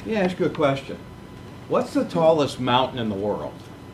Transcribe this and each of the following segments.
Let me ask you a question. What's the tallest mountain in the world?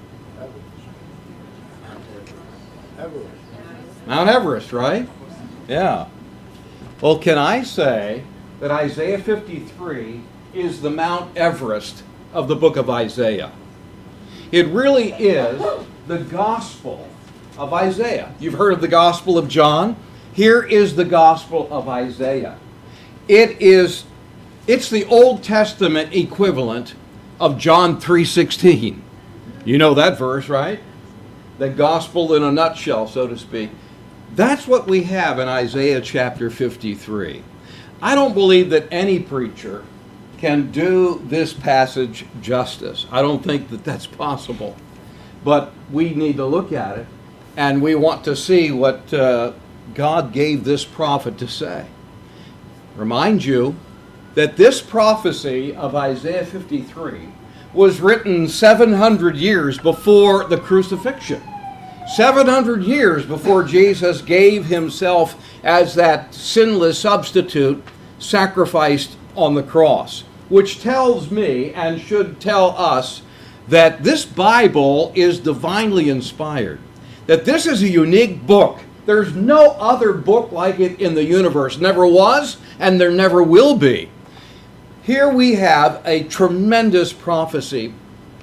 Everest. Mount Everest, right? Yeah. Well, can I say that Isaiah 53 is the Mount Everest of the book of Isaiah? It really is the gospel of Isaiah. You've heard of the Gospel of John. Here is the Gospel of Isaiah. It's the Old Testament equivalent of John 3:16. You know that verse, right? The gospel in a nutshell, so to speak. That's what we have in Isaiah chapter 53. I don't believe that any preacher can do this passage justice. I don't think that that's possible. But we need to look at it, and we want to see what God gave this prophet to say. Remind you that this prophecy of Isaiah 53 was written 700 years before the crucifixion. 700 years before Jesus gave himself as that sinless substitute sacrificed on the cross, which tells me and should tell us that this Bible is divinely inspired, that this is a unique book. There's no other book like it in the universe. Never was, and there never will be. Here we have a tremendous prophecy.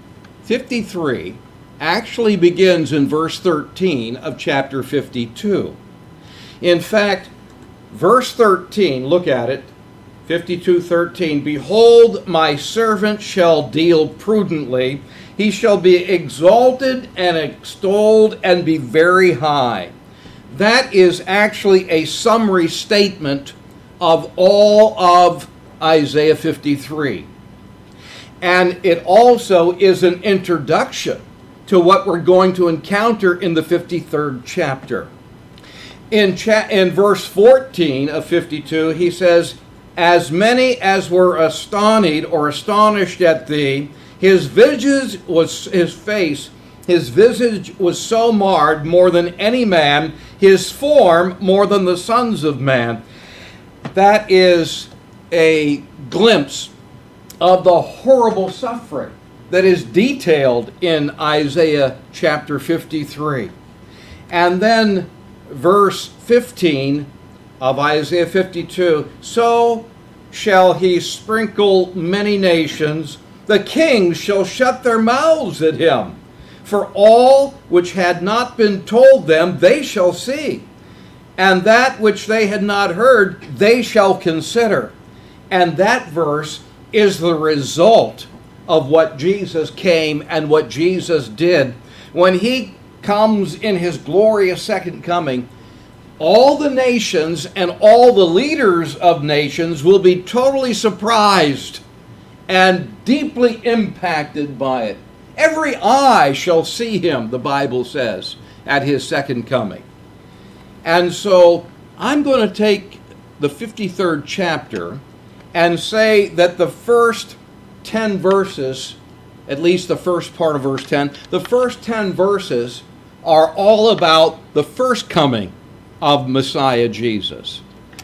53 actually begins in verse 13 of chapter 52. In fact, verse 13, look at it, 52:13, "Behold, my servant shall deal prudently. He shall be exalted and extolled and be very high." That is actually a summary statement of all of Isaiah 53. And it also is an introduction to what we're going to encounter in the 53rd chapter. In verse 14 of 52, he says, "As many as were astonished or astonished at thee, his visage was so marred more than any man, his form more than the sons of man." That is a glimpse of the horrible suffering that is detailed in Isaiah chapter 53. And then verse 15 of Isaiah 52, "So shall he sprinkle many nations, the kings shall shut their mouths at him. For all which had not been told them they shall see, and that which they had not heard they shall consider." And that verse is the result of what Jesus came and what Jesus did. When he comes in his glorious second coming, all the nations and all the leaders of nations will be totally surprised and deeply impacted by it. Every eye shall see him, the Bible says, at his second coming. And so I'm going to take the 53rd chapter and say that the first 10 verses, at least the first part of verse 10, the first 10 verses are all about the first coming of Messiah Jesus.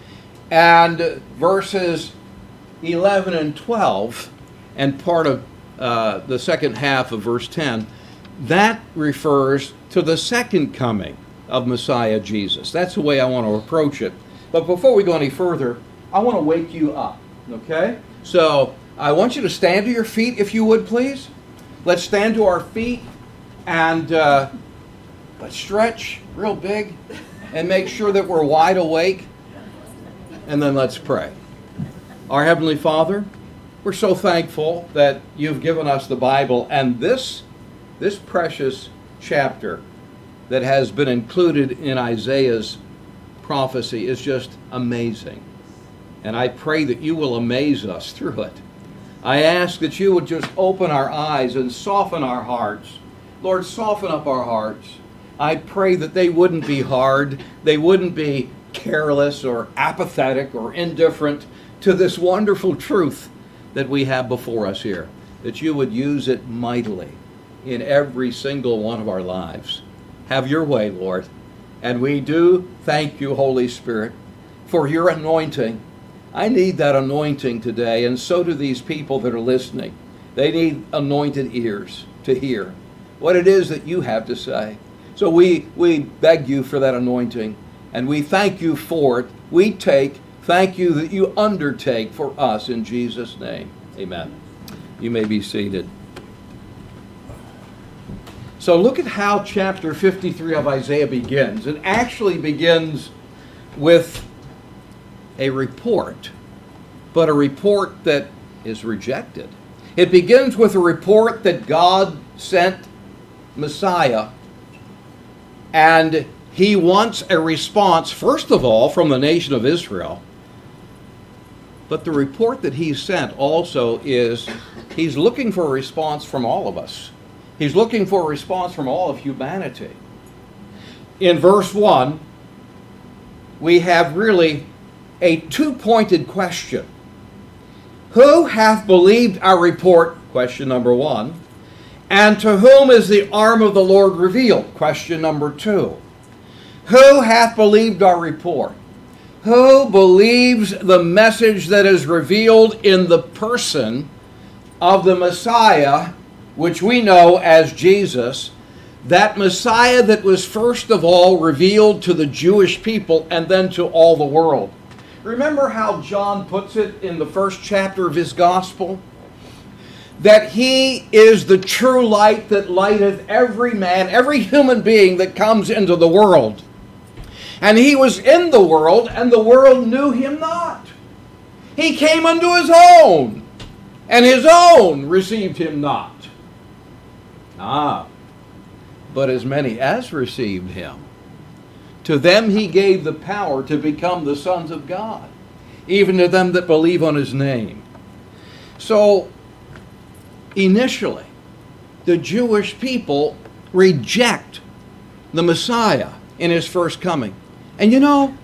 And verses 11 and 12, and part of the second half of verse 10, that refers to the second coming of Messiah Jesus. That's the way I want to approach it. But before we go any further, I want to wake you up, okay? So I want you to stand to your feet, if you would, please. Let's stand to our feet and let's stretch real big and make sure that we're wide awake. And then let's pray. Our Heavenly Father, we're so thankful that you've given us the Bible, and this precious chapter that has been included in Isaiah's prophecy is just amazing. And I pray that you will amaze us through it. I ask that you would just open our eyes and soften our hearts. Lord, soften up our hearts. I pray that they wouldn't be hard, they wouldn't be careless or apathetic or indifferent to this wonderful truth that we have before us here, that you would use it mightily in every single one of our lives. Have your way, Lord. And we do thank you, Holy Spirit, for your anointing I need that anointing today, and so do these people that are listening. They need anointed ears to hear what it is that you have to say. So we beg you for that anointing, and we thank you for it. Thank you that you undertake for us in Jesus' name. Amen. You may be seated. So look at how chapter 53 of Isaiah begins. It actually begins with a report, but a report that is rejected. It begins with a report that God sent Messiah, and he wants a response, first of all, from the nation of Israel. But the report that he sent also is he's looking for a response from all of us. He's looking for a response from all of humanity. In verse 1, we have really a two-pointed question. Who hath believed our report? Question number 1. And to whom is the arm of the Lord revealed? Question number 2. Who hath believed our report? Who believes the message that is revealed in the person of the Messiah, which we know as Jesus, that Messiah that was first of all revealed to the Jewish people and then to all the world? Remember how John puts it in the first chapter of his gospel? That he is the true light that lighteth every man, every human being that comes into the world. And he was in the world, and the world knew him not. He came unto his own, and his own received him not. But as many as received him, to them he gave the power to become the sons of God, even to them that believe on his name. So, initially, the Jewish people reject the Messiah in his first coming. And you know,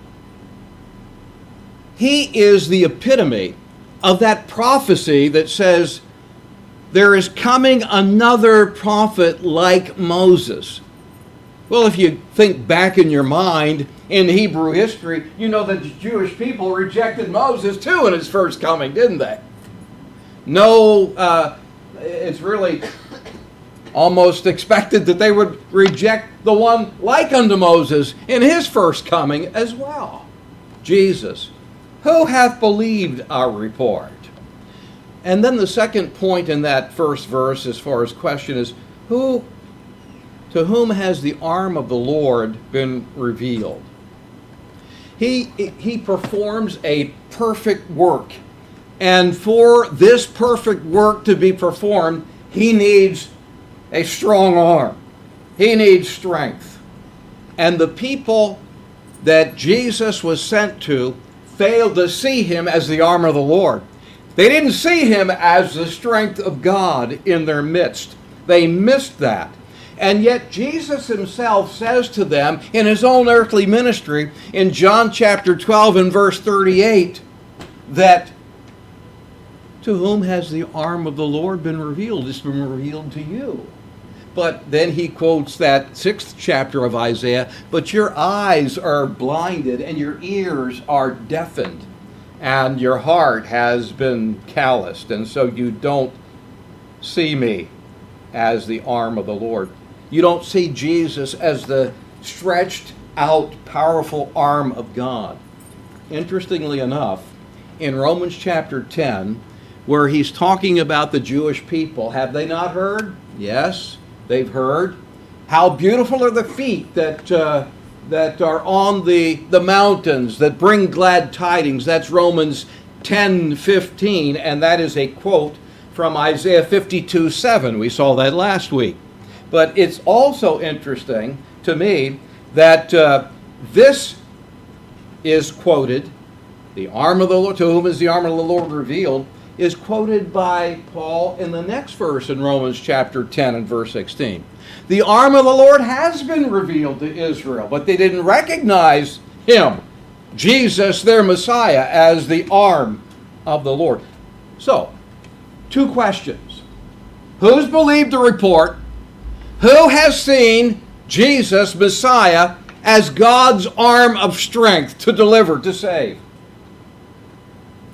he is the epitome of that prophecy that says, there is coming another prophet like Moses. Well, if you think back in your mind in Hebrew history, you know that the Jewish people rejected Moses too in his first coming, didn't they? No, it's really almost expected that they would reject the one like unto Moses in his first coming as well, Jesus. Who hath believed our report? And then the second point in that first verse as far as question is, to whom has the arm of the Lord been revealed? He performs a perfect work. And for this perfect work to be performed, he needs a strong arm. He needs strength. And the people that Jesus was sent to failed to see him as the arm of the Lord. They didn't see him as the strength of God in their midst. They missed that. And yet Jesus himself says to them in his own earthly ministry in John chapter 12 and verse 38 that to whom has the arm of the Lord been revealed? It's been revealed to you. But then he quotes that 6th chapter of Isaiah, but your eyes are blinded and your ears are deafened and your heart has been calloused, and so you don't see me as the arm of the Lord. You don't see Jesus as the stretched out, powerful arm of God. Interestingly enough, in Romans chapter 10, where he's talking about the Jewish people, have they not heard? Yes, they've heard. How beautiful are the feet that are on the mountains, that bring glad tidings. That's Romans 10:15, and that is a quote from Isaiah 52:7. We saw that last week. But it's also interesting to me that this is quoted, the arm of the Lord, to whom is the arm of the Lord revealed, is quoted by Paul in the next verse in Romans chapter 10 and verse 16. The arm of the Lord has been revealed to Israel, but they didn't recognize him, Jesus, their Messiah, as the arm of the Lord. So, two questions. Who's believed the report? Who has seen Jesus, Messiah, as God's arm of strength to deliver, to save?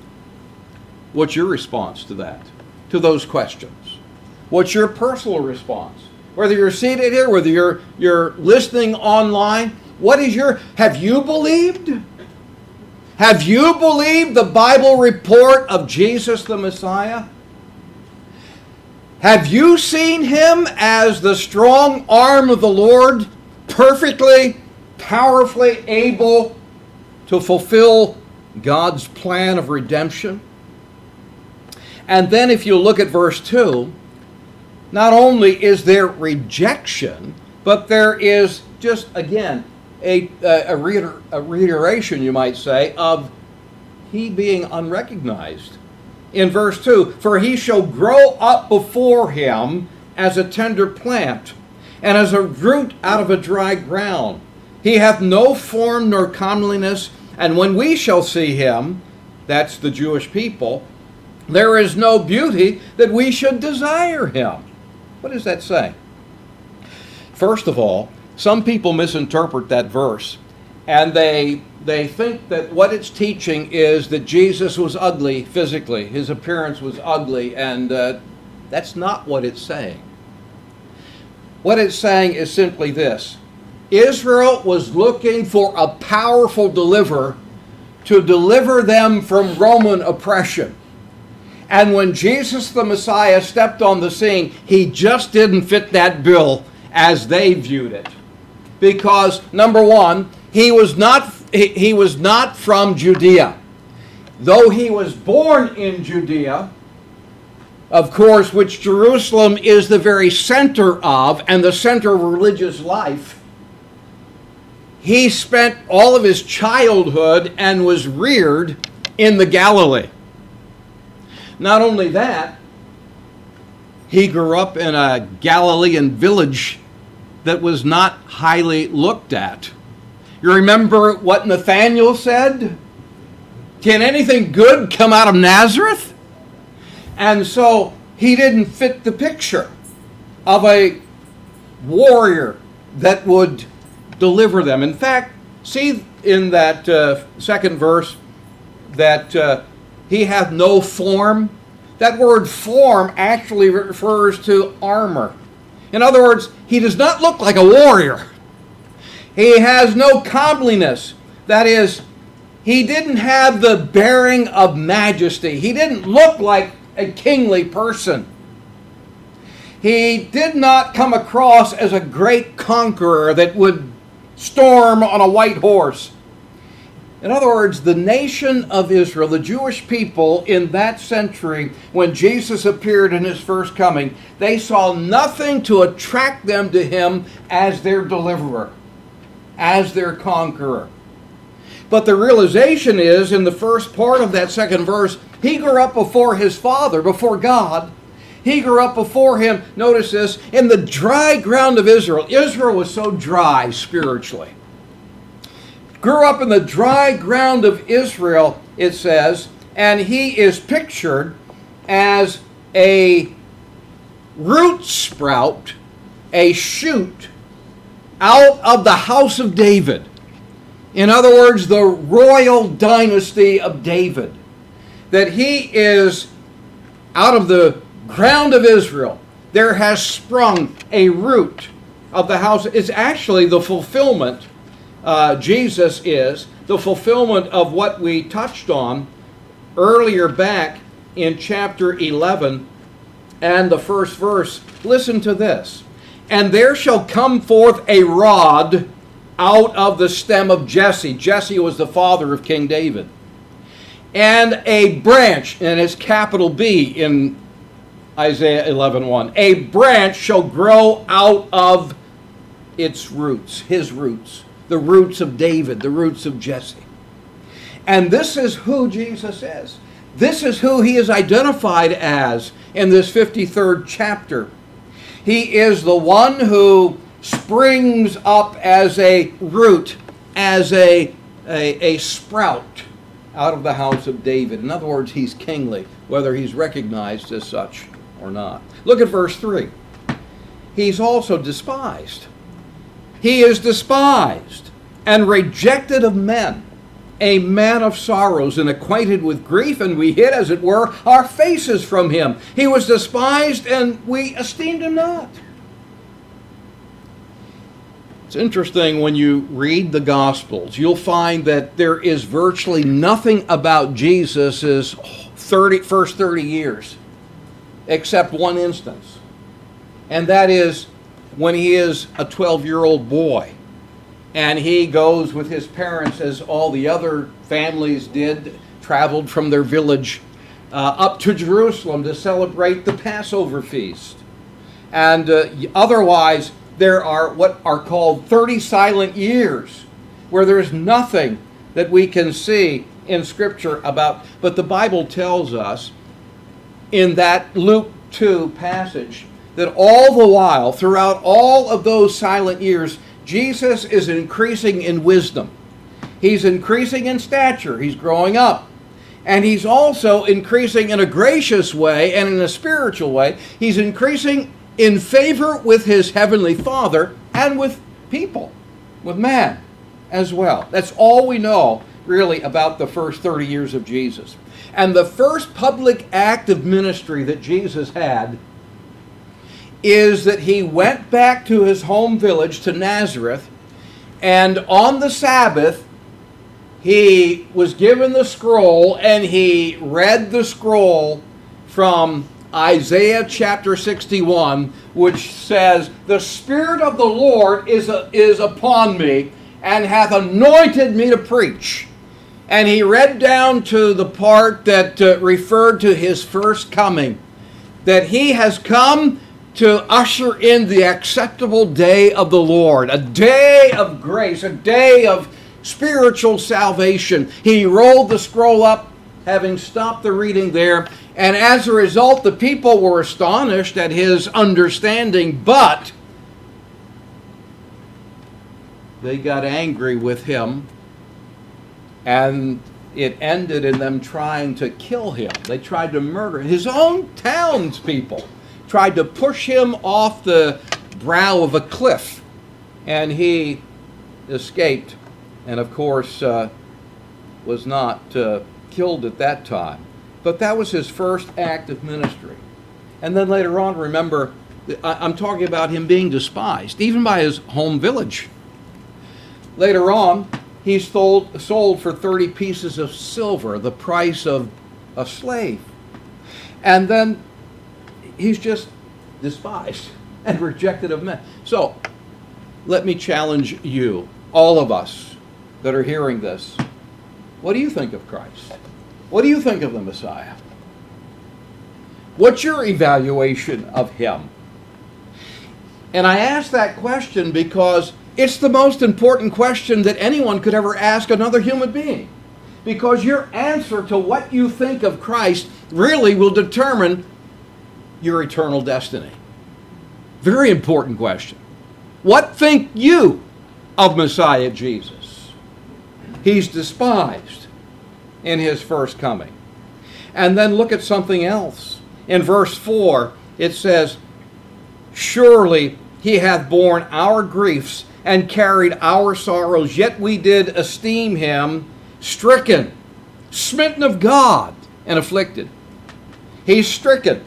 What's your response to that? To those questions? What's your personal response? Whether you're seated here, whether you're listening online, have you believed? Have you believed the Bible report of Jesus the Messiah? Have you seen him as the strong arm of the Lord, perfectly, powerfully able to fulfill God's plan of redemption? And then if you look at verse 2, not only is there rejection, but there is just, again, a reiteration, you might say, of he being unrecognized. In verse 2, for he shall grow up before him as a tender plant, and as a root out of a dry ground. He hath no form nor comeliness, and when we shall see him, that's the Jewish people, there is no beauty that we should desire him. What does that say? First of all, some people misinterpret that verse, and they think that what it's teaching is that Jesus was ugly physically. His appearance was ugly, and that's not what it's saying. What it's saying is simply this. Israel was looking for a powerful deliverer to deliver them from Roman oppression. And when Jesus the Messiah stepped on the scene, he just didn't fit that bill as they viewed it. Because, number one, he was not from Judea. Though he was born in Judea, of course, which Jerusalem is the very center of, and the center of religious life, he spent all of his childhood and was reared in the Galilee. Not only that, he grew up in a Galilean village that was not highly looked at. You remember what Nathanael said? Can anything good come out of Nazareth? And so he didn't fit the picture of a warrior that would deliver them. In fact, see in that second verse that he hath no form. That word form actually refers to armor. In other words, he does not look like a warrior. He has no comeliness. That is, he didn't have the bearing of majesty. He didn't look like a kingly person. He did not come across as a great conqueror that would storm on a white horse. In other words, the nation of Israel, the Jewish people in that century, when Jesus appeared in his first coming, they saw nothing to attract them to him as their deliverer, as their conqueror. But the realization is, in the first part of that second verse, he grew up before his father, before God. He grew up before him, notice this, in the dry ground of Israel. Israel was so dry spiritually. Grew up in the dry ground of Israel, it says, and he is pictured as a root sprout, a shoot out of the house of David. In other words, the royal dynasty of David. That he is out of the ground of Israel. There has sprung a root of the house. It's actually the fulfillment. Jesus is the fulfillment of what we touched on earlier back in chapter 11 and the first verse. Listen to this. And there shall come forth a rod out of the stem of Jesse. Jesse was the father of King David. And a branch, and it's capital B in Isaiah 11:1. A branch shall grow out of its roots, his roots. The roots of David, the roots of Jesse. And this is who Jesus is. This is who he is identified as in this 53rd chapter. He is the one who springs up as a root, as a sprout out of the house of David. In other words, he's kingly, whether he's recognized as such or not. Look at verse 3. He's also despised. He is despised and rejected of men, a man of sorrows and acquainted with grief, and we hid, as it were, our faces from him. He was despised, and we esteemed him not. It's interesting when you read the Gospels, you'll find that there is virtually nothing about Jesus' first 30 years, except one instance. And that is when he is a 12-year-old boy. And he goes with his parents, as all the other families did, traveled from their village up to Jerusalem to celebrate the Passover feast. And otherwise, there are what are called 30 silent years, where there's nothing that we can see in Scripture about. But the Bible tells us in that Luke 2 passage that all the while, throughout all of those silent years, Jesus is increasing in wisdom. He's increasing in stature. He's growing up. And he's also increasing in a gracious way and in a spiritual way. He's increasing in favor with his heavenly Father and with people, with man as well. That's all we know, really, about the first 30 years of Jesus. And the first public act of ministry that Jesus had is that he went back to his home village, to Nazareth, and on the Sabbath, he was given the scroll, and he read the scroll from Isaiah chapter 61, which says, "The Spirit of the Lord is upon me, and hath anointed me to preach." And he read down to the part that referred to his first coming, that he has come to usher in the acceptable day of the Lord, a day of grace, a day of spiritual salvation. He rolled the scroll up, having stopped the reading there, and as a result, the people were astonished at his understanding, but they got angry with him, and it ended in them trying to kill him. They tried to murder him. His own townspeople tried to push him off the brow of a cliff, and he escaped, and of course was not killed at that time. But that was his first act of ministry. And then later on, remember, I'm talking about him being despised, even by his home village. Later on, he's sold for 30 pieces of silver, the price of a slave. And then he's just despised and rejected of men. So, let me challenge you, all of us that are hearing this. What do you think of Christ? What do you think of the Messiah? What's your evaluation of him? And I ask that question because it's the most important question that anyone could ever ask another human being. Because your answer to what you think of Christ really will determine your eternal destiny. Very important question. What think you of Messiah Jesus? He's despised in his first coming. And then look at something else. In verse 4, it says, "Surely he hath borne our griefs and carried our sorrows, yet we did esteem him stricken, smitten of God, and afflicted." He's stricken.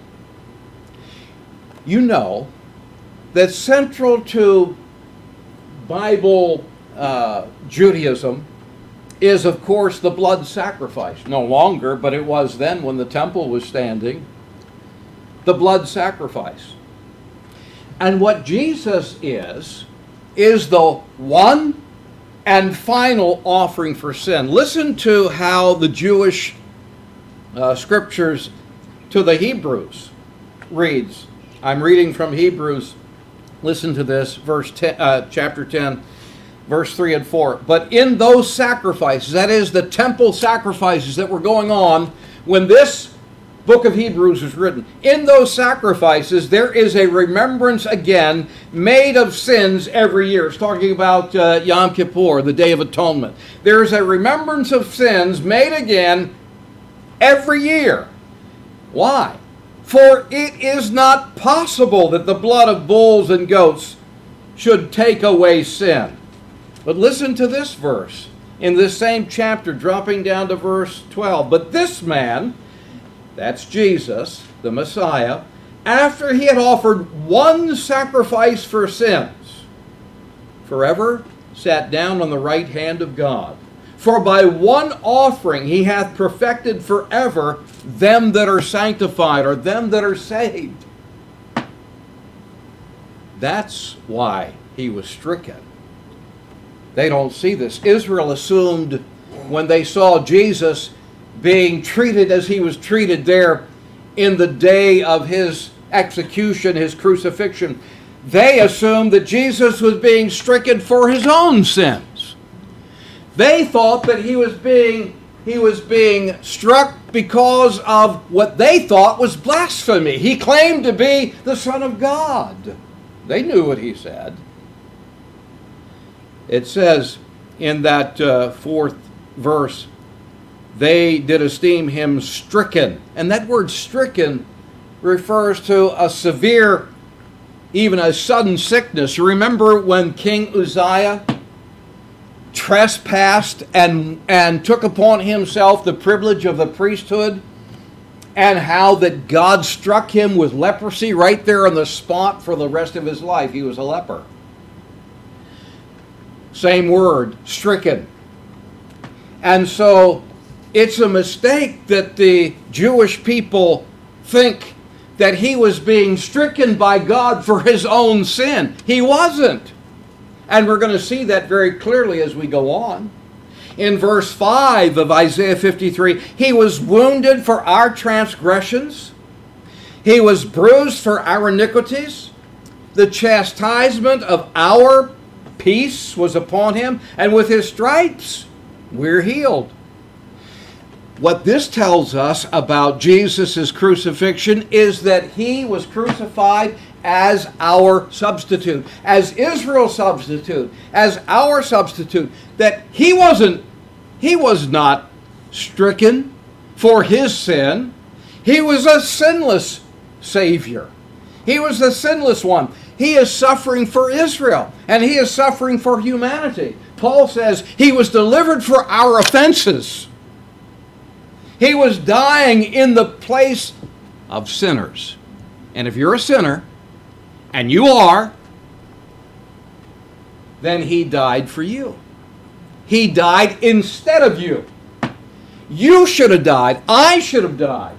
You know that central to Bible Judaism is, of course, the blood sacrifice. No longer, but it was then when the temple was standing. The blood sacrifice. And what Jesus is the one and final offering for sin. Listen to how the Jewish scriptures to the Hebrews reads. I'm reading from Hebrews. Listen to this, chapter 10, verse 3 and 4. "But in those sacrifices," that is the temple sacrifices that were going on when this book of Hebrews was written, "in those sacrifices there is a remembrance again made of sins every year." It's talking about Yom Kippur, the Day of Atonement. There's a remembrance of sins made again every year. Why? "For it is not possible that the blood of bulls and goats should take away sin." But listen to this verse. in this same chapter, dropping down to verse 12. But this man, that's Jesus, the Messiah, after he had offered one sacrifice for sins, forever sat down on the right hand of God. For by one offering he hath perfected forever them that are sanctified, or them that are saved. That's why he was stricken. They don't see this. Israel assumed when they saw Jesus being treated as he was treated there in the day of his execution, his crucifixion, they assumed that Jesus was being stricken for his own sins. They thought that he was being struck because of what they thought was blasphemy. He claimed to be the Son of God. They knew what he said. It says in that fourth verse, they did esteem him stricken. And that word stricken refers to a severe, even a sudden sickness. You remember when King Uzziah trespassed and took upon himself the privilege of the priesthood, and how that God struck him with leprosy right there on the spot for the rest of his life. He was a leper. Same word, stricken. And so it's a mistake that the Jewish people think that he was being stricken by God for his own sin. He wasn't. And we're going to see that very clearly as we go on. In verse 5 of Isaiah 53, he was wounded for our transgressions. He was bruised for our iniquities. The chastisement of our peace was upon him, and with his stripes we're healed. What this tells us about Jesus' crucifixion is that he was crucified as our substitute, as Israel's substitute, as our substitute, that he was not stricken for his sin. He was a sinless Savior. He was the sinless one. He is suffering for Israel, and he is suffering for humanity. Paul says he was delivered for our offenses. He was dying in the place of sinners. And if you're a sinner, and you are, then he died for you. He died instead of you. You should have died. I should have died.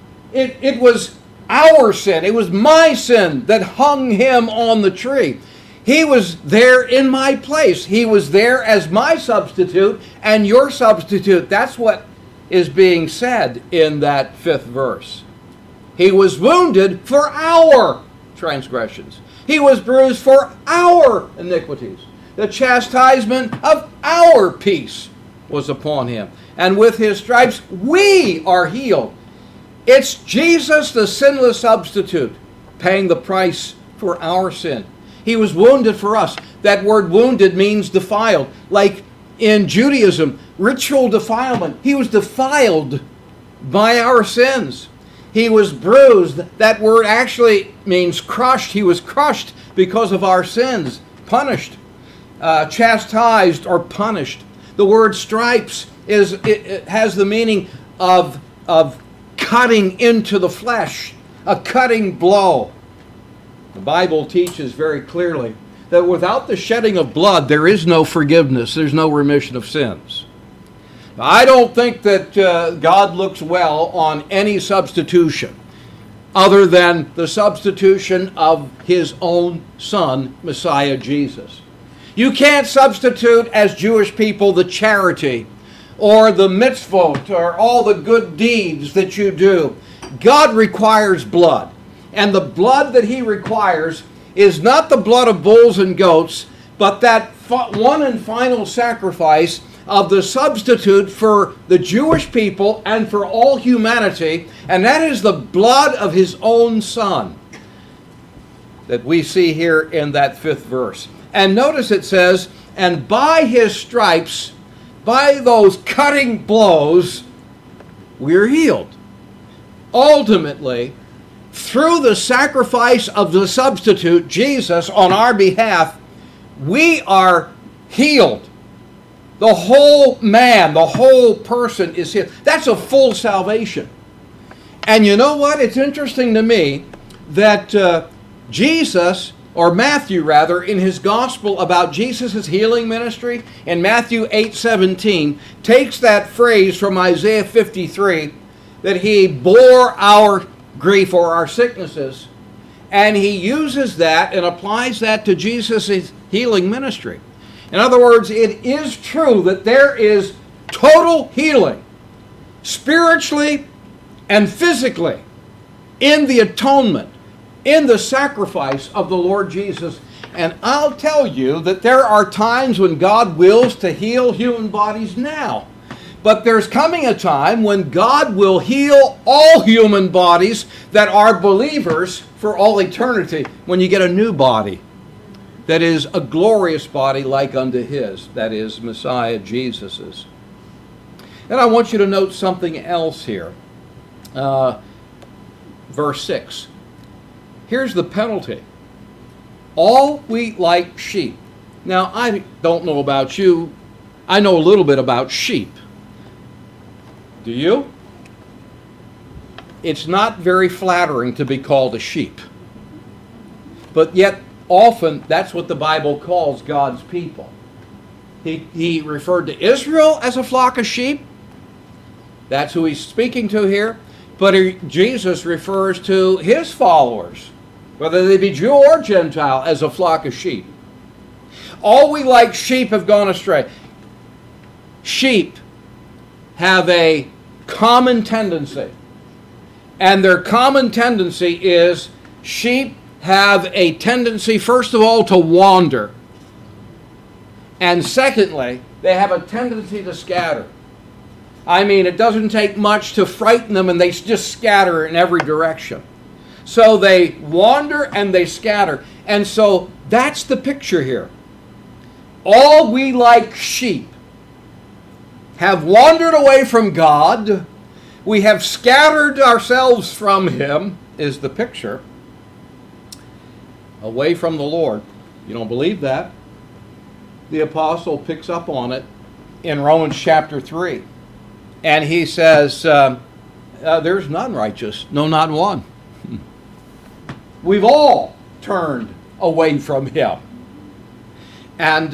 It was our sin. It was my sin that hung him on the tree. He was there in my place. He was there as my substitute and your substitute. That's what is being said in that fifth verse. He was wounded for our transgressions. He was bruised for our iniquities. The chastisement of our peace was upon him. And with his stripes we are healed. It's Jesus, the sinless substitute, paying the price for our sin. He was wounded for us. That word wounded means defiled. Like in Judaism, ritual defilement. He was defiled by our sins. He was bruised. That word actually means crushed. He was crushed because of our sins. Punished. Chastised or punished. The word stripes it has the meaning of cutting into the flesh. A cutting blow. The Bible teaches very clearly that without the shedding of blood, there is no forgiveness. There's no remission of sins. Now, I don't think that God looks well on any substitution other than the substitution of his own Son, Messiah Jesus. You can't substitute as Jewish people the charity or the mitzvot or all the good deeds that you do. God requires blood. And the blood that he requires is not the blood of bulls and goats, but that one and final sacrifice of the substitute for the Jewish people and for all humanity, and that is the blood of his own Son that we see here in that fifth verse. And notice it says, and by his stripes, by those cutting blows, we're healed. Ultimately, through the sacrifice of the substitute, Jesus, on our behalf, we are healed. The whole man, the whole person is healed. That's a full salvation. And you know what? It's interesting to me that Jesus, or Matthew rather, in his gospel about Jesus' healing ministry, in Matthew 8:17, takes that phrase from Isaiah 53, that he bore our grief or our sicknesses, and he uses that and applies that to Jesus' healing ministry. In other words, it is true that there is total healing, spiritually and physically, in the atonement, in the sacrifice of the Lord Jesus. And I'll tell you that there are times when God wills to heal human bodies now. But there's coming a time when God will heal all human bodies that are believers for all eternity, when you get a new body that is a glorious body like unto his, that is Messiah Jesus's. And I want you to note something else here. Verse 6. Here's the penalty. All we like sheep. Now, I don't know about you. I know a little bit about sheep. Do you? It's not very flattering to be called a sheep. But yet, often, that's what the Bible calls God's people. He referred to Israel as a flock of sheep. That's who he's speaking to here. But Jesus refers to his followers, whether they be Jew or Gentile, as a flock of sheep. All we like sheep have gone astray. Sheep have a common tendency. And their common tendency is sheep have a tendency, first of all, to wander. And secondly, they have a tendency to scatter. I mean, it doesn't take much to frighten them, and they just scatter in every direction. So they wander and they scatter. And so that's the picture here. All we like sheep have wandered away from God. We have scattered ourselves from him, is the picture. Away from the Lord. You don't believe that? The apostle picks up on it in Romans chapter 3. And he says, there's none righteous, no, not one. We've all turned away from him. And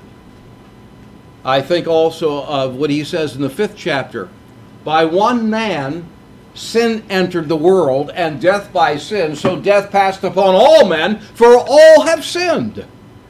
I think also of what he says in the 5th chapter. By one man sin entered the world, and death by sin, so death passed upon all men, for all have sinned.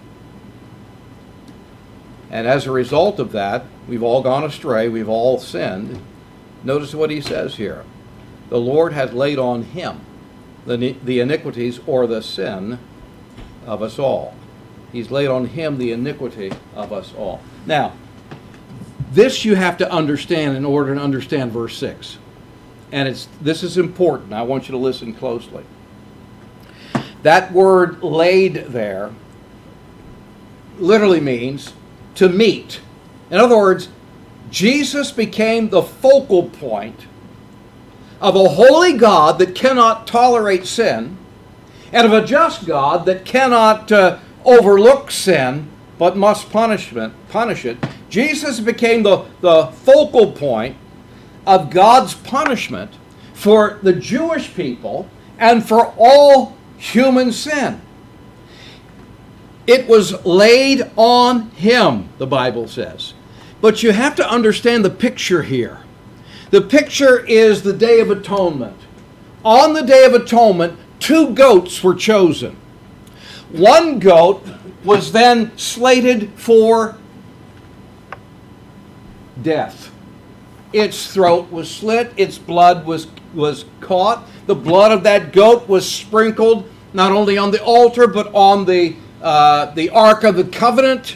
And as a result of that, we've all gone astray, we've all sinned. Notice what he says here. The Lord has laid on him the iniquities or the sin of us all. He's laid on him the iniquity of us all. Now, this you have to understand in order to understand verse 6. And this is important. I want you to listen closely. That word laid there literally means to meet. In other words, Jesus became the focal point of a holy God that cannot tolerate sin, and of a just God that cannot overlook sin, but must punish it. Jesus became the focal point of God's punishment for the Jewish people and for all human sin. It was laid on him, the Bible says. But you have to understand the picture here. The picture is the Day of Atonement. On the Day of Atonement, 2 goats were chosen. One goat was then slated for death. Its throat was slit, its blood was caught. The blood of that goat was sprinkled not only on the altar but on the Ark of the Covenant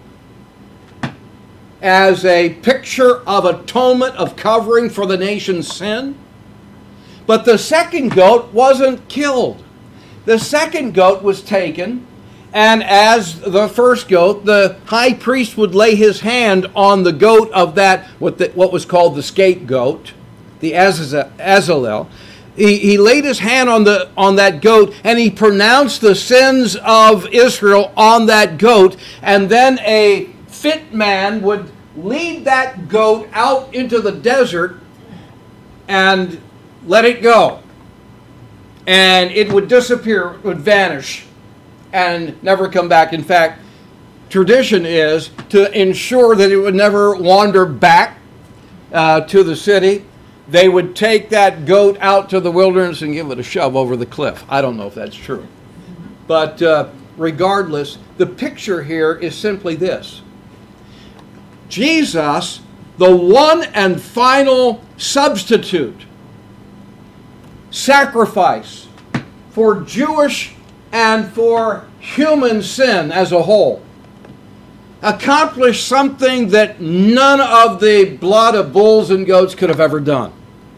as a picture of atonement, of covering for the nation's sin. But the second goat wasn't killed. The second goat was taken, and as the first goat, the high priest would lay his hand on the goat of that, what was called the scapegoat, the Azazel. He laid his hand on that goat, and he pronounced the sins of Israel on that goat, and then a fit man would lead that goat out into the desert and let it go. And it would disappear, it would vanish, and never come back. In fact, tradition is to ensure that it would never wander back to the city. They would take that goat out to the wilderness and give it a shove over the cliff. I don't know if that's true. But regardless, the picture here is simply this. Jesus, the one and final substitute, sacrifice for Jewish and for human sin as a whole, accomplished something that none of the blood of bulls and goats could have ever done.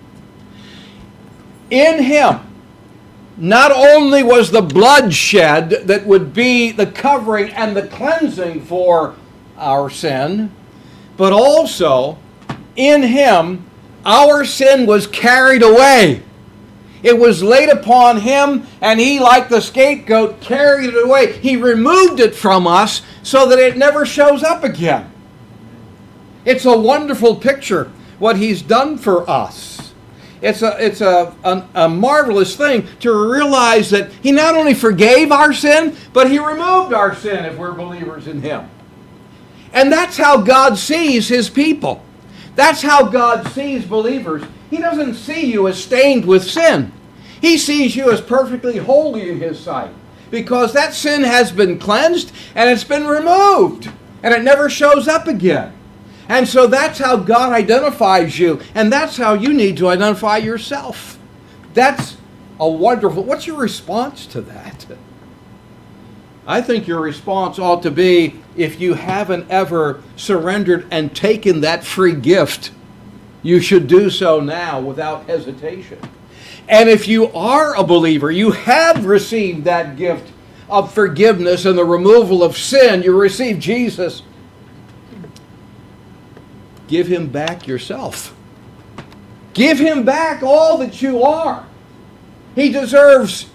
In him, not only was the blood shed that would be the covering and the cleansing for our sin, but also in him, our sin was carried away. It was laid upon him, and he, like the scapegoat, carried it away. He removed it from us so that it never shows up again. It's a wonderful picture, what he's done for us. It's a marvelous thing to realize that he not only forgave our sin, but he removed our sin if we're believers in him. And that's how God sees his people. That's how God sees believers. He doesn't see you as stained with sin. He sees you as perfectly holy in his sight, because that sin has been cleansed and it's been removed and it never shows up again. And so that's how God identifies you, and that's how you need to identify yourself. That's a wonderful... What's your response to that? I think your response ought to be, if you haven't ever surrendered and taken that free gift, you should do so now without hesitation. And if you are a believer, you have received that gift of forgiveness and the removal of sin, you receive Jesus, give him back yourself. Give him back all that you are. He deserves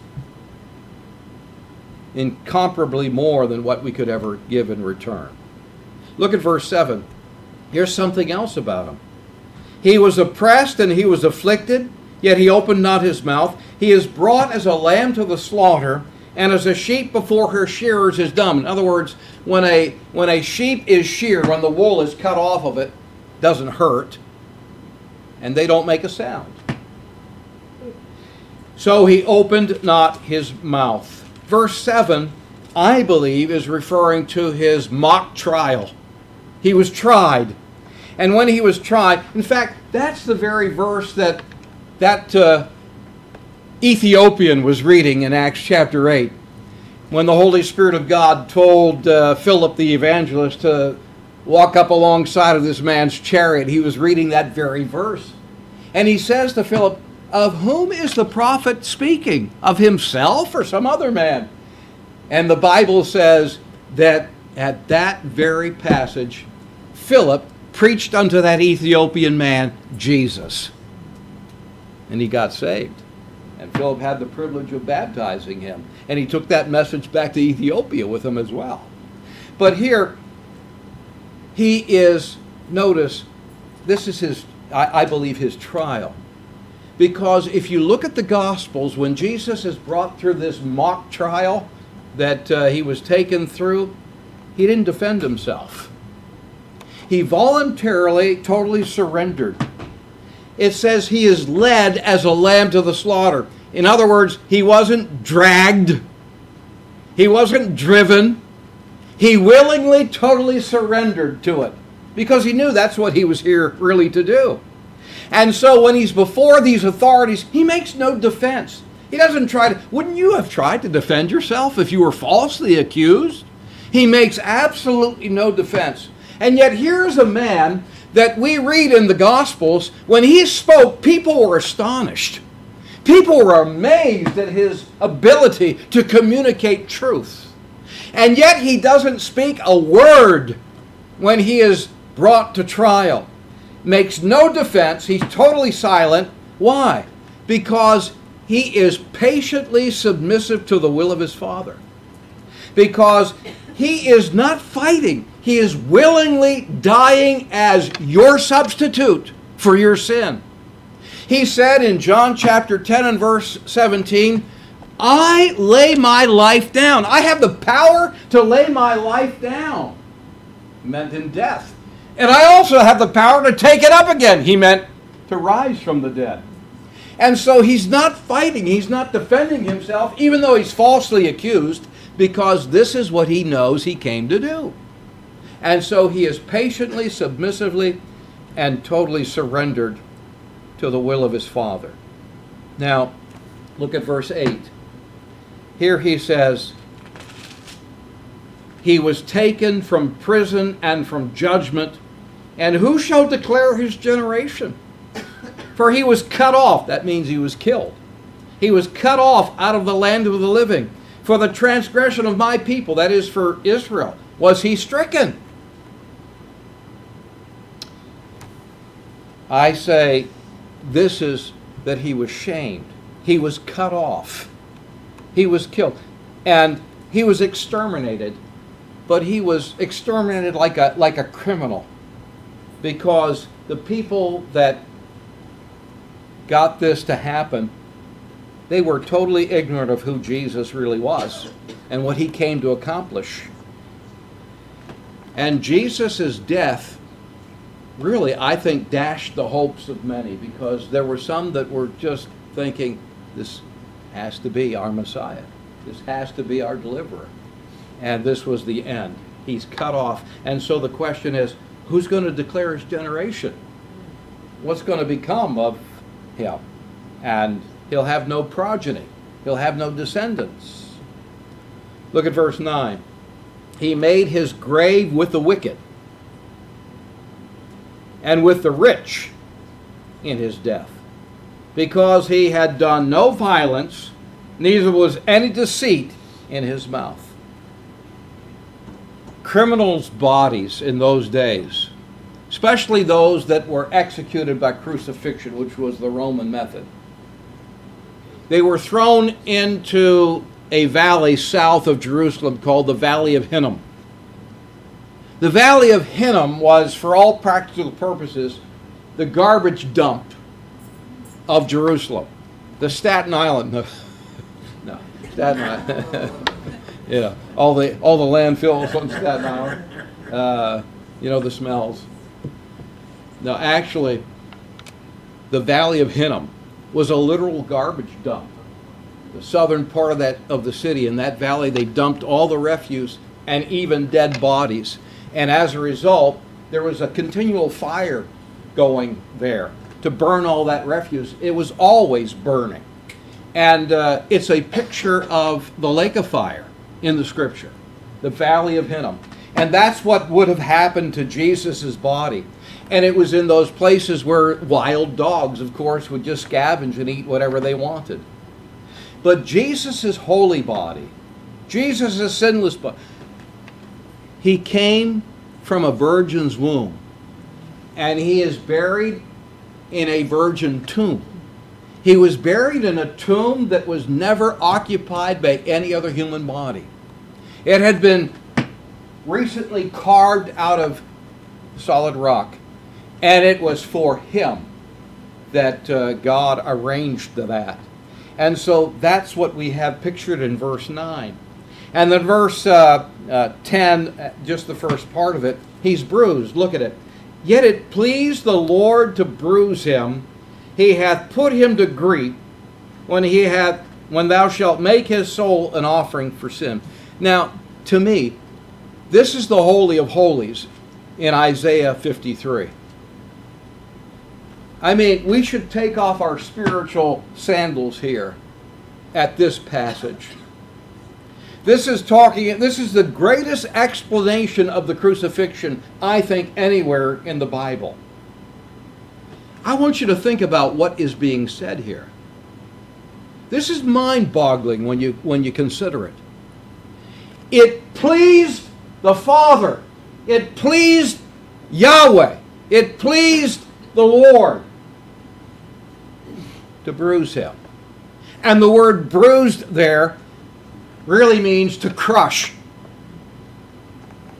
incomparably more than what we could ever give in return. Look at verse 7. Here's something else about him. He was oppressed and he was afflicted, yet he opened not his mouth. He is brought as a lamb to the slaughter, and as a sheep before her shearers is dumb. In other words, when a sheep is sheared, when the wool is cut off of it, doesn't hurt, and they don't make a sound. So he opened not his mouth. Verse 7, I believe, is referring to his mock trial. He was tried. And when he was tried, in fact, that's the very verse that Ethiopian was reading in Acts chapter 8, when the Holy Spirit of God told Philip the evangelist to walk up alongside of this man's chariot. He was reading that very verse. And he says to Philip, of whom is the prophet speaking? Of himself or some other man? And the Bible says that at that very passage, Philip preached unto that Ethiopian man Jesus. And he got saved. And Philip had the privilege of baptizing him. And he took that message back to Ethiopia with him as well. But here, he is, notice, this is his, I believe, his trial. Because if you look at the Gospels, when Jesus is brought through this mock trial that he was taken through, he didn't defend himself. He voluntarily, totally surrendered. It says he is led as a lamb to the slaughter. In other words, he wasn't dragged. He wasn't driven. He willingly, totally surrendered to it, because he knew that's what he was here really to do. And so when he's before these authorities, he makes no defense. He doesn't try to... Wouldn't you have tried to defend yourself if you were falsely accused? He makes absolutely no defense. And yet here's a man that we read in the Gospels, when he spoke, people were astonished. People were amazed at his ability to communicate truth. And yet he doesn't speak a word when he is brought to trial. Makes no defense. He's totally silent. Why? Because he is patiently submissive to the will of his Father. Because He is not fighting. He is willingly dying as your substitute for your sin. He said in John chapter 10 and verse 17, I lay my life down. I have the power to lay my life down. He meant in death. And I also have the power to take it up again. He meant to rise from the dead. And so he's not fighting. He's not defending himself, even though he's falsely accused, because this is what he knows he came to do. And so he is patiently, submissively, and totally surrendered to the will of his Father. Now, look at verse 8. Here he says, he was taken from prison and from judgment, and who shall declare his generation? For he was cut off. That means he was killed. He was cut off out of the land of the living. For the transgression of my people, that is for Israel, was he stricken. I say, this is that he was shamed. He was cut off. He was killed. And he was exterminated. But he was exterminated like a criminal. Because the people that got this to happen, they were totally ignorant of who Jesus really was and what he came to accomplish. And Jesus' death really, I think, dashed the hopes of many, because there were some that were just thinking, this has to be our Messiah. This has to be our deliverer. And this was the end. He's cut off. And so the question is, who's going to declare his generation? What's going to become of him? And he'll have no progeny. He'll have no descendants. Look at verse 9. He made his grave with the wicked and with the rich in his death, because he had done no violence, neither was any deceit in his mouth. Criminals' bodies in those days, especially those that were executed by crucifixion, which was the Roman method, they were thrown into a valley south of Jerusalem called the Valley of Hinnom. The Valley of Hinnom was, for all practical purposes, the garbage dump of Jerusalem. The Staten Island, no, Staten Island. Yeah, all the landfills on Staten Island. The smells. No, actually, the Valley of Hinnom was a literal garbage dump. The southern part of the city, in that valley, they dumped all the refuse and even dead bodies. And as a result, there was a continual fire going there to burn all that refuse. It was always burning. And it's a picture of the lake of fire in the scripture, the Valley of Hinnom. And that's what would have happened to Jesus' body. And it was in those places where wild dogs, of course, would just scavenge and eat whatever they wanted. But Jesus' holy body, Jesus' sinless body, he came from a virgin's womb, and he is buried in a virgin tomb. He was buried in a tomb that was never occupied by any other human body. It had been recently carved out of solid rock, and it was for him that God arranged that. And so that's what we have pictured in verse 9. And then verse 10, just the first part of it, he's bruised. Look at it. Yet it pleased the Lord to bruise him. He hath put him to grief when thou shalt make his soul an offering for sin. Now, to me, this is the Holy of Holies in Isaiah 53. I mean, we should take off our spiritual sandals here at this passage. This is the greatest explanation of the crucifixion, I think, anywhere in the Bible. I want you to think about what is being said here. This is mind-boggling when you consider it. It pleased the Father. It pleased Yahweh. It pleased the Lord to bruise him. And the word bruised there really means to crush.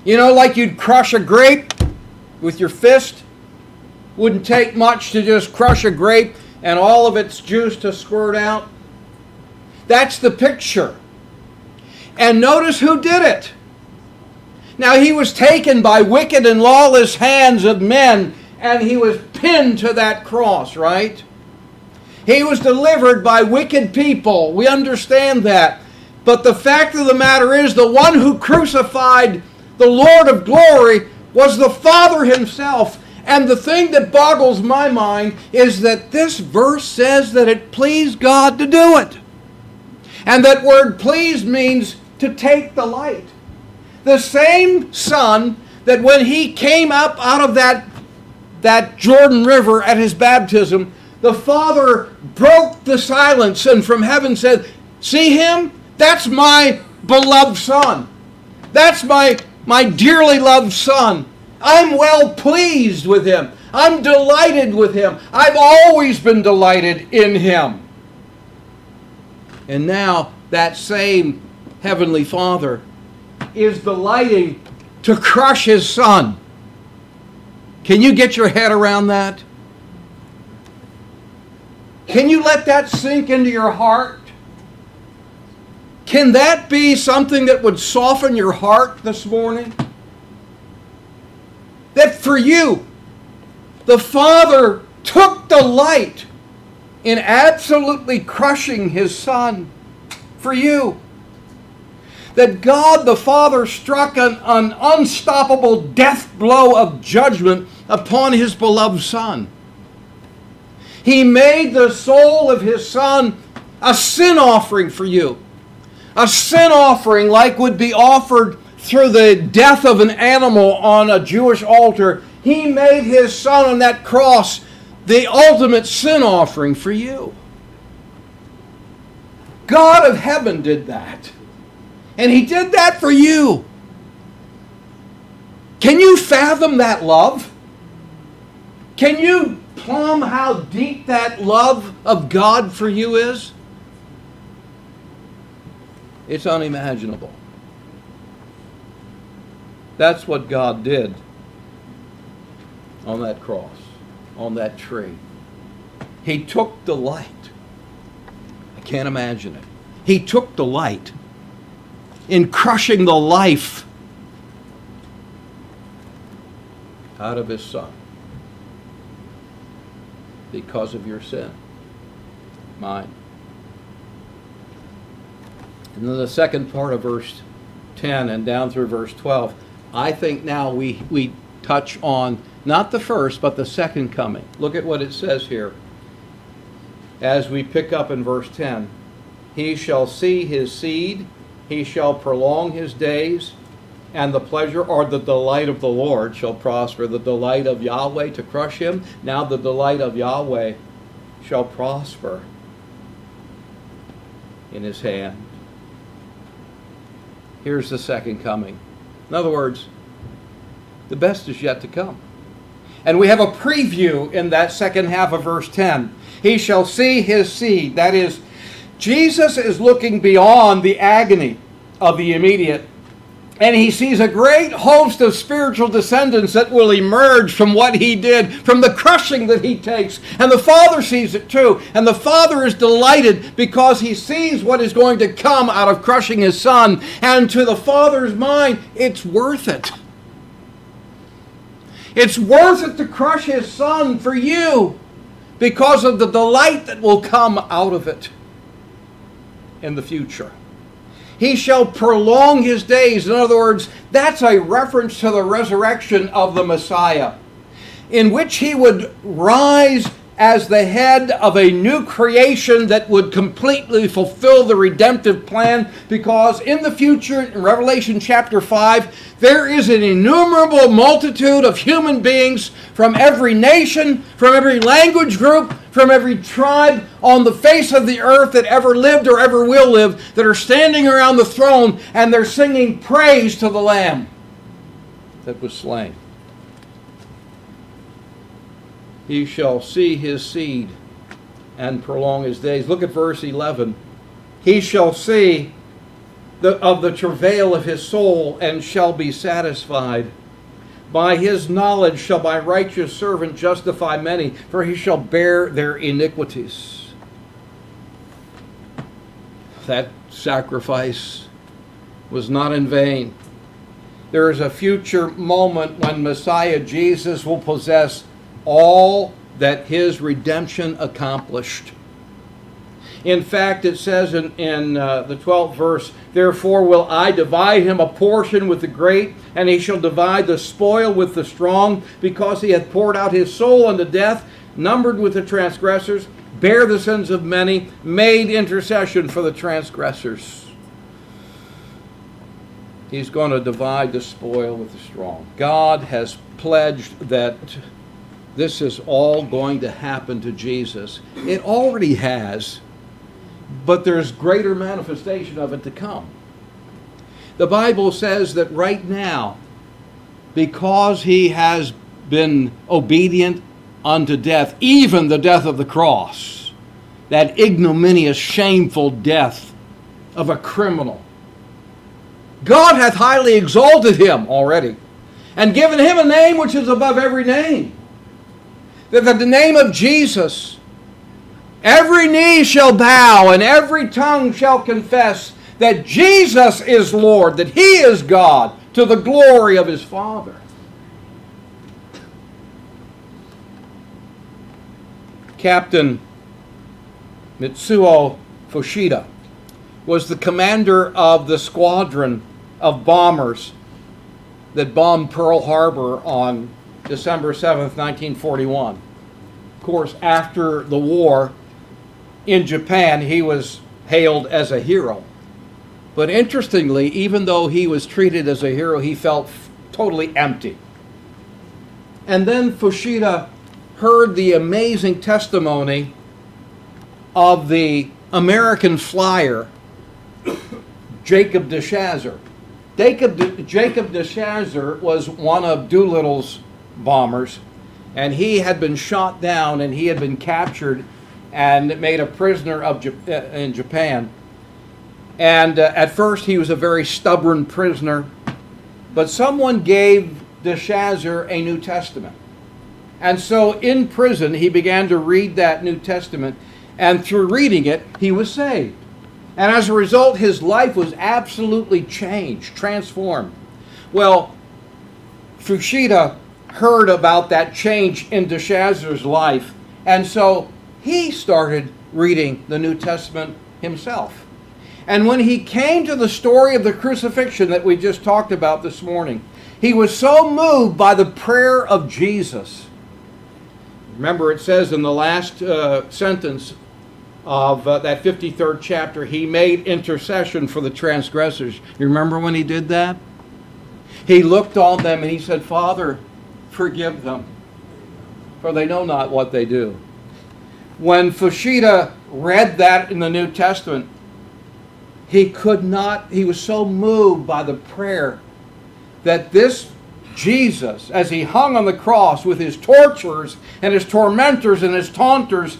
You know, like you'd crush a grape with your fist. Wouldn't take much to just crush a grape and all of its juice to squirt out. That's the picture. And notice who did it. Now he was taken by wicked and lawless hands of men, and he was pinned to that cross, right? He was delivered by wicked people. We understand that. But the fact of the matter is, the one who crucified the Lord of glory was the Father himself. And the thing that boggles my mind is that this verse says that it pleased God to do it. And that word pleased means to take delight. The same Son that when he came up out of that Jordan River at his baptism, the Father broke the silence and from heaven said, "See him? That's my beloved Son. That's my dearly loved Son. I'm well pleased with him. I'm delighted with him. I've always been delighted in him." And now that same Heavenly Father is delighting to crush his Son. Can you get your head around that? Can you let that sink into your heart? Can that be something that would soften your heart this morning? That for you, the Father took delight in absolutely crushing his Son for you. That God the Father struck an unstoppable death blow of judgment upon his beloved Son. He made the soul of his Son a sin offering for you. A sin offering like would be offered through the death of an animal on a Jewish altar. He made his Son on that cross the ultimate sin offering for you. God of heaven did that. And he did that for you. Can you fathom that love? Can you plumb how deep that love of God for you is? It's unimaginable. That's what God did on that cross, on that tree. He took delight. I can't imagine it. He took delight in crushing the life out of his Son because of your sin, mine. And then the second part of verse 10 and down through verse 12, I think now we touch on not the first but the second coming. Look at what it says here as we pick up in verse 10. He shall see his seed, he shall prolong his days, and the pleasure or the delight of the Lord shall prosper. The delight of Yahweh to crush him, now the delight of Yahweh shall prosper in his hand. Here's the second coming. In other words, the best is yet to come. And we have a preview in that second half of verse 10. He shall see his seed. That is, Jesus is looking beyond the agony of the immediate, and he sees a great host of spiritual descendants that will emerge from what he did, from the crushing that he takes. And the Father sees it too. And the Father is delighted because he sees what is going to come out of crushing his Son. And to the Father's mind, it's worth it. It's worth it to crush his Son for you because of the delight that will come out of it in the future. He shall prolong his days. In other words, that's a reference to the resurrection of the Messiah, in which he would rise as the head of a new creation that would completely fulfill the redemptive plan, because in the future, in Revelation chapter 5, there is an innumerable multitude of human beings from every nation, from every language group, from every tribe on the face of the earth that ever lived or ever will live, that are standing around the throne, and they're singing praise to the Lamb that was slain. He shall see his seed and prolong his days. Look at verse 11. He shall see of the travail of his soul, and shall be satisfied. By his knowledge shall my righteous servant justify many, for he shall bear their iniquities. That sacrifice was not in vain. There is a future moment when Messiah Jesus will possess all that his redemption accomplished. In fact, it says in the 12th verse, "Therefore will I divide him a portion with the great, and he shall divide the spoil with the strong, because he hath poured out his soul unto death, numbered with the transgressors, bare the sins of many, made intercession for the transgressors." He's going to divide the spoil with the strong. God has pledged that this is all going to happen to Jesus. It already has, but there's greater manifestation of it to come. The Bible says that right now, because he has been obedient unto death, even the death of the cross, that ignominious, shameful death of a criminal, God hath highly exalted him already, and given him a name which is above every name, that at the name of Jesus every knee shall bow and every tongue shall confess that Jesus is Lord, that he is God, to the glory of his Father. Captain Mitsuo Fuchida was the commander of the squadron of bombers that bombed Pearl Harbor on December 7th, 1941. Of course, after the war in Japan, he was hailed as a hero. But interestingly, even though he was treated as a hero, he felt totally empty. And then Fuchida heard the amazing testimony of the American flyer, Jacob de Chazer. Jacob de Chazer was one of Doolittle's bombers, and he had been shot down and he had been captured and made a prisoner in Japan. And at first he was a very stubborn prisoner, but someone gave de Chazer a New Testament. And so in prison he began to read that New Testament, and through reading it he was saved. And as a result, his life was absolutely changed, transformed. Well, Fuchida heard about that change in de Chazer's life, and so he started reading the New Testament himself. And when he came to the story of the crucifixion that we just talked about this morning, he was so moved by the prayer of Jesus. Remember, it says in the last sentence of that 53rd chapter, he made intercession for the transgressors. You remember when he did that? He looked on them and he said, "Father, forgive them, for they know not what they do." When Fuchida read that in the New Testament, he was so moved by the prayer that this Jesus, as he hung on the cross with his torturers and his tormentors and his taunters,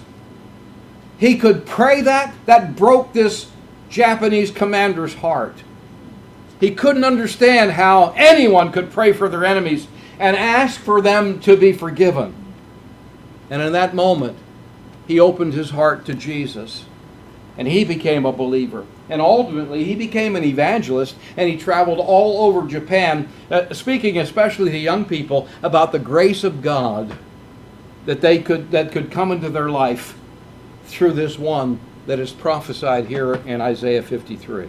he could pray that broke this Japanese commander's heart. He couldn't understand how anyone could pray for their enemies and ask for them to be forgiven. And in that moment, he opened his heart to Jesus, and he became a believer. And ultimately, he became an evangelist, and he traveled all over Japan, speaking especially to young people about the grace of God that could come into their life through this one that is prophesied here in Isaiah 53.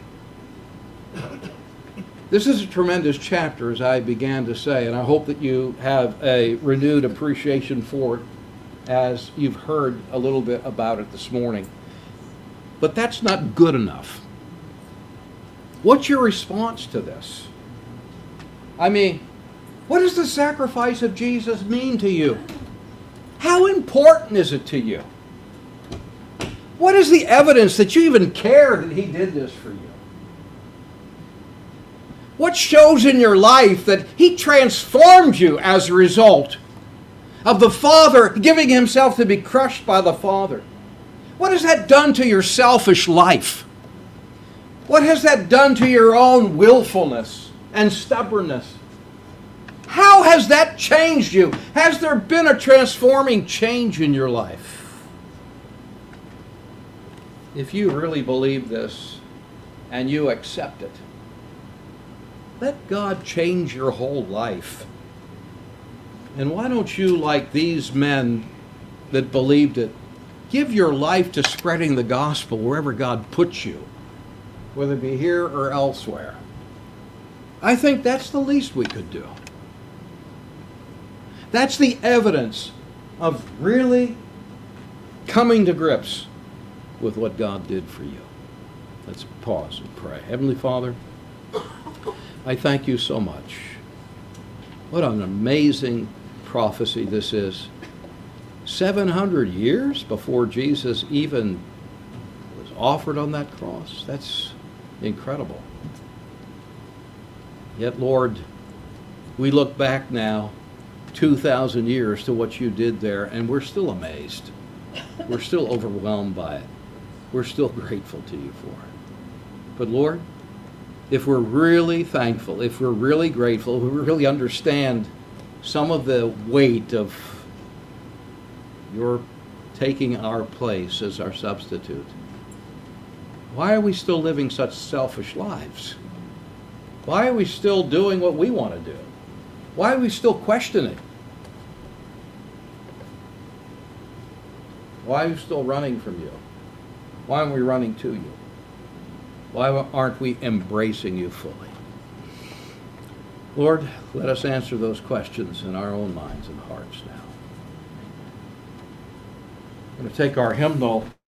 This is a tremendous chapter, as I began to say, and I hope that you have a renewed appreciation for it as you've heard a little bit about it this morning. But that's not good enough. What's your response to this? I mean, what does the sacrifice of Jesus mean to you? How important is it to you? What is the evidence that you even care that he did this for you? What shows in your life that he transformed you as a result of the Father giving himself to be crushed by the Father? What has that done to your selfish life? What has that done to your own willfulness and stubbornness? How has that changed you? Has there been a transforming change in your life? If you really believe this and you accept it, let God change your whole life. And why don't you, like these men that believed it, give your life to spreading the gospel wherever God puts you, whether it be here or elsewhere? I think that's the least we could do. That's the evidence of really coming to grips with what God did for you. Let's pause and pray. Heavenly Father, I thank you so much. What an amazing prophecy this is. 700 years before Jesus even was offered on that cross. That's incredible. Yet, Lord, we look back now 2,000 years to what you did there, and we're still amazed. We're still overwhelmed by it. We're still grateful to you for it. But Lord, if we're really thankful, if we're really grateful, if we really understand some of the weight of your taking our place as our substitute, why are we still living such selfish lives? Why are we still doing what we want to do? Why are we still questioning? Why are we still running from you? Why aren't we running to you? Why aren't we embracing you fully? Lord, let us answer those questions in our own minds and hearts now. I'm going to take our hymnal.